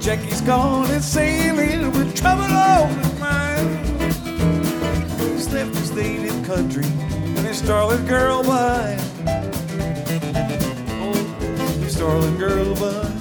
Jackie's gone and sailing with trouble on his mind. He's left his native country and his darling girl behind. Oh, his darling girl behind.